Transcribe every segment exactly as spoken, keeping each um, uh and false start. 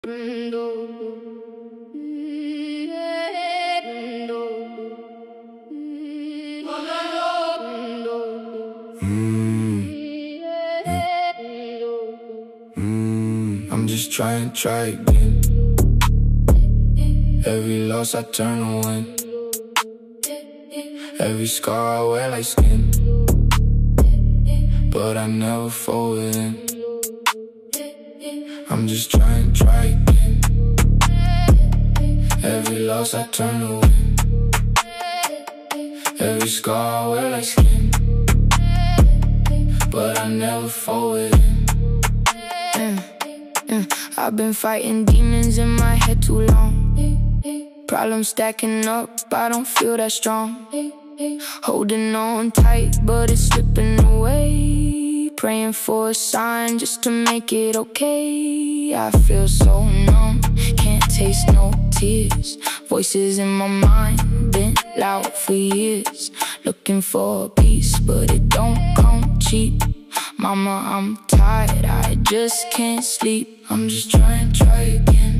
Mm, I'm just trying to try again. Every loss I turn to win. Every scar I wear like skin, but I never fall within. I'm just trying to try again. Every loss I turn to win. Every scar I wear like skin, but I never fall within. mm, mm. I've been fighting demons in my head too long. Problems stacking up, I don't feel that strong. Holding on tight, but it's slipping away. Praying for a sign just to make it okay. I feel so numb, can't taste no tears. Voices in my mind, been loud for years. Looking for peace, but it don't come cheap. Mama, I'm tired, I just can't sleep. I'm just trying to try again.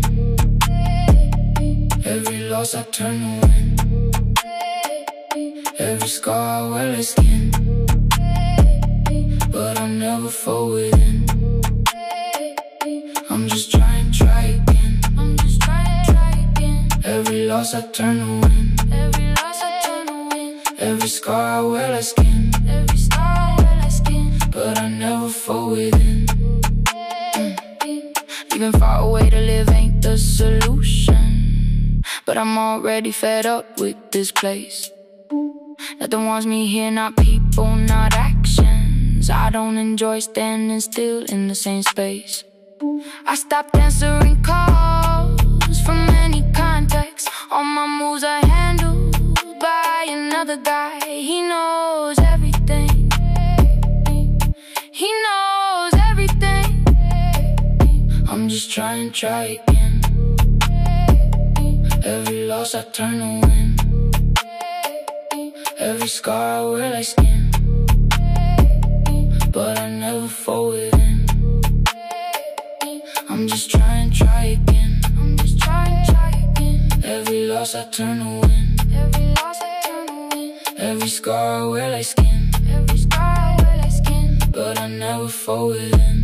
Every loss I turn to win. Every scar I wear like skin, but I never fall within. I'm just trying to try again. I'm just trying to try again. Every loss I turn to win. Every loss I turn to win. Every scar I wear like skin, Every scar I wear like skin, but I never fall within. mm. Leaving far away to live ain't the solution, but I'm already fed up with this place. Nothing wants me here, not people, not actions. I don't enjoy standing still in the same space. I stopped answering calls from any contacts. All my moves are handled by another guy. He knows everything. He knows everything. I'm just trying to try again. Every loss I turn to win. Every scar I wear like skin, but I never fall within. I'm just trying to try again. I'm just trying to try again. Every loss I turn to win. Every loss I turn to win. Every scar I wear like skin, Every scar I wear like skin, but I never fall within.